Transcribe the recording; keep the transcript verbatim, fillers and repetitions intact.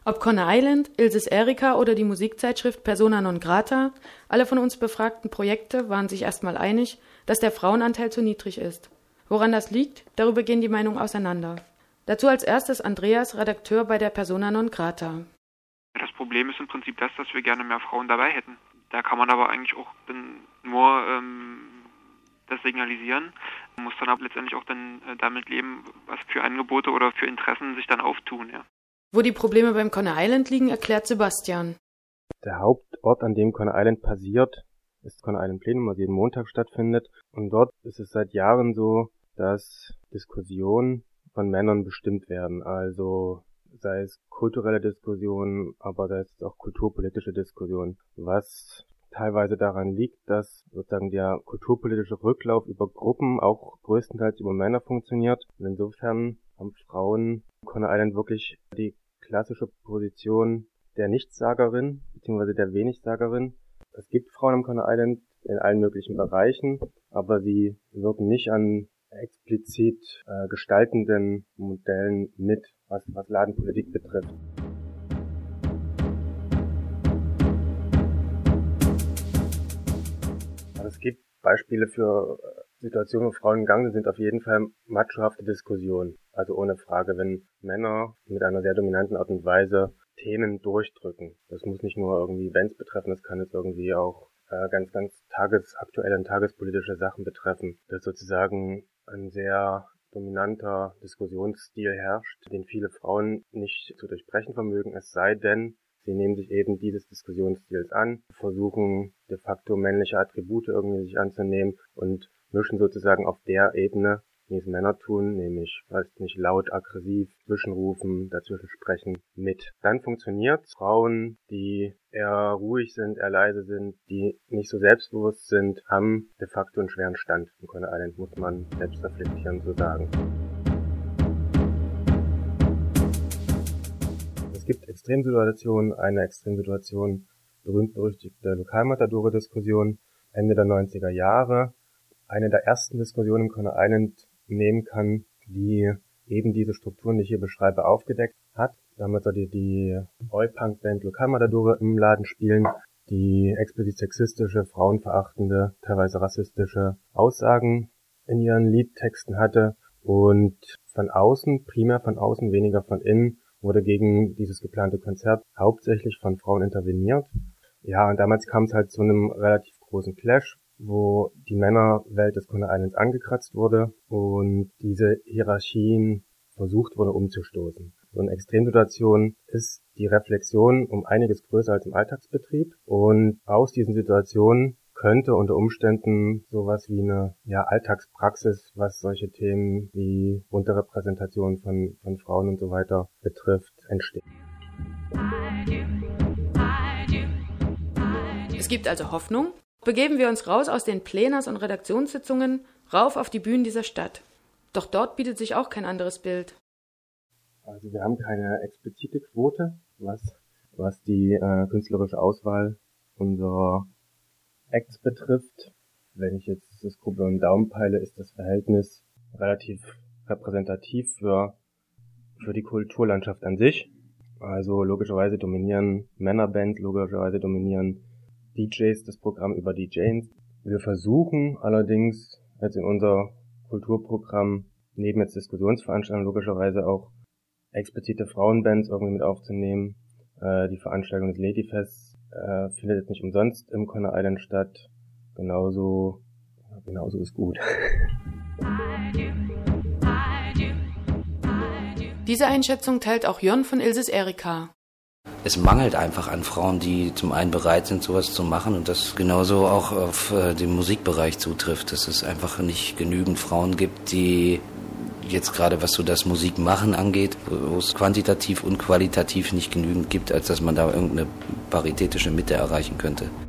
Ob Coney Island, Ilses Erika oder die Musikzeitschrift Persona non grata, alle von uns befragten Projekte waren sich erstmal einig, dass der Frauenanteil zu niedrig ist. Woran das liegt, darüber gehen die Meinungen auseinander. Dazu als erstes Andreas, Redakteur bei der Persona non grata. Das Problem ist im Prinzip das, dass wir gerne mehr Frauen dabei hätten. Da kann man aber eigentlich auch dann nur ähm, das signalisieren. Man muss dann aber letztendlich auch dann äh, damit leben, was für Angebote oder für Interessen sich dann auftun, ja. Wo die Probleme beim Coney Island liegen, erklärt Sebastian. Der Hauptort, an dem Coney Island passiert, ist Coney Island Plenum, was jeden Montag stattfindet. Und dort ist es seit Jahren so, dass Diskussionen von Männern bestimmt werden. Also sei es kulturelle Diskussionen, aber sei es auch kulturpolitische Diskussionen. Was teilweise daran liegt, dass sozusagen der kulturpolitische Rücklauf über Gruppen auch größtenteils über Männer funktioniert. Und insofern haben Frauen Coney Island wirklich die klassische Position der Nichtssagerin bzw. der Wenigsagerin. Es gibt Frauen am Coney Island in allen möglichen Bereichen, aber sie wirken nicht an explizit äh, gestaltenden Modellen mit, was, was Ladenpolitik betrifft. Also es gibt Beispiele für Situationen, wo Frauen in Gang sind, auf jeden Fall machohafte Diskussionen. Also ohne Frage, wenn Männer mit einer sehr dominanten Art und Weise Themen durchdrücken. Das muss nicht nur irgendwie Events betreffen, das kann jetzt irgendwie auch äh, ganz, ganz tagesaktuelle und tagespolitische Sachen betreffen. Dass sozusagen ein sehr dominanter Diskussionsstil herrscht, den viele Frauen nicht zu durchbrechen vermögen, es sei denn, sie nehmen sich eben dieses Diskussionsstils an, versuchen de facto männliche Attribute irgendwie sich anzunehmen und mischen sozusagen auf der Ebene, wie es Männer tun, nämlich, weiß nicht, laut, aggressiv, zwischenrufen, dazwischen sprechen, mit. Dann funktioniert Frauen, die eher ruhig sind, eher leise sind, die nicht so selbstbewusst sind, haben de facto einen schweren Stand. In Coney Island muss man selbst reflektieren, so sagen. Es gibt Extremsituationen, eine Extremsituation, berühmt-berüchtigte Lokalmatadore-Diskussion, Ende der neunziger Jahre. Eine der ersten Diskussionen im Coney Island nehmen kann, die eben diese Strukturen, die ich hier beschreibe, aufgedeckt hat. Damals sollte die Oi-Punk-Band Lokalmatadore im Laden spielen, die explizit sexistische, frauenverachtende, teilweise rassistische Aussagen in ihren Liedtexten hatte und von außen, primär von außen, weniger von innen, wurde gegen dieses geplante Konzert hauptsächlich von Frauen interveniert. Ja, und damals kam es halt zu einem relativ großen Clash, wo die Männerwelt des Coney Islands angekratzt wurde und diese Hierarchien versucht wurde umzustoßen. So eine Extremsituation ist die Reflexion um einiges größer als im Alltagsbetrieb und aus diesen Situationen könnte unter Umständen sowas wie eine ja, Alltagspraxis, was solche Themen wie Unterrepräsentation von, von Frauen und so weiter betrifft, entstehen. Es gibt also Hoffnung. Begeben wir uns raus aus den Plenars- und Redaktionssitzungen, rauf auf die Bühnen dieser Stadt. Doch dort bietet sich auch kein anderes Bild. Also wir haben keine explizite Quote, was, was die äh, künstlerische Auswahl unserer Acts betrifft. Wenn ich jetzt das grob über den Daumen peile, ist das Verhältnis relativ repräsentativ für, für die Kulturlandschaft an sich. Also logischerweise dominieren Männerbands, logischerweise dominieren D Js das Programm über D Js. Wir versuchen allerdings jetzt in unser Kulturprogramm neben jetzt Diskussionsveranstaltungen logischerweise auch explizite Frauenbands irgendwie mit aufzunehmen. Äh, die Veranstaltung des Ladyfests äh, findet jetzt nicht umsonst im Coney Island statt. Genauso, genauso ist gut. Diese Einschätzung teilt auch Jon von Ilses Erika. Es mangelt einfach an Frauen, die zum einen bereit sind, sowas zu machen und das genauso auch auf äh, den Musikbereich zutrifft, dass es einfach nicht genügend Frauen gibt, die jetzt gerade was so das Musikmachen angeht, wo es quantitativ und qualitativ nicht genügend gibt, als dass man da irgendeine paritätische Mitte erreichen könnte.